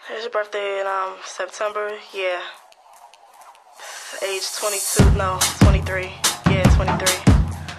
It's your birthday in September, yeah. Age 22, no, 23. Yeah, 23.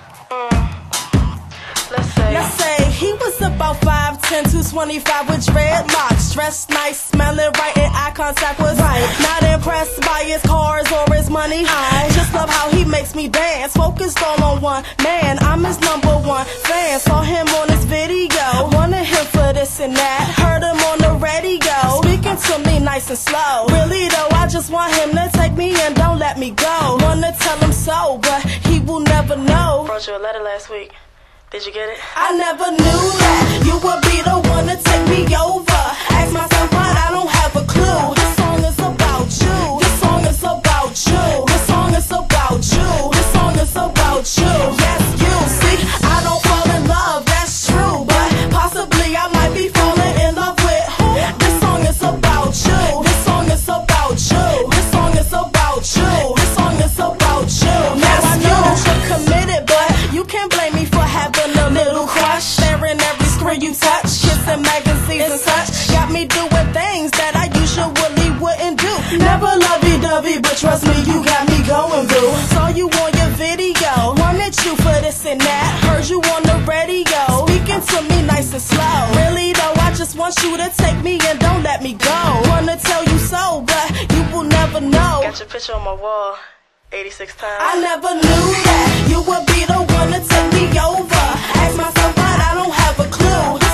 Let's say he was about 5'10", 225 with dreadlocks, dressed nice, smelling right, and eye contact was right. Not impressed by his cars or his money. I just love how he makes me dance. Focused all on one man, I'm his #1 fan. Saw him on his video, wanted him for this and that. Heard him on the radio, speaking to me nice and slow. Really though, I just want him to take me and don't let me go. Wanna tell him so, but he will never know. Wrote you a letter last week. Did you get it? I never knew that you would be the one to take me over. Ask myself why I don't have a clue. This song is about you. This song is about you. This song is about you. This song is about you. Yes, you see, I don't fall in love, that's true, but possibly I might be falling in love with who? This song is about you. This song is about you. This song is about you. This song is about you. Now I know that you're committed, but you can't blame me for having a little crush. Staring every screen you touch, kissing magazines and such. Got me doing things that I usually wouldn't do. Never lovey-dovey, but trust me, you got me going through. Saw you on your video, wanted you for this and that. Heard you on the radio, speaking to me nice and slow. Really though, I just want you to take me and don't let me go. Wanna tell you so, but you will never know. Got your picture on my wall 86 times. I never knew that you would be the one to take me over. Ask myself why I don't have a clue.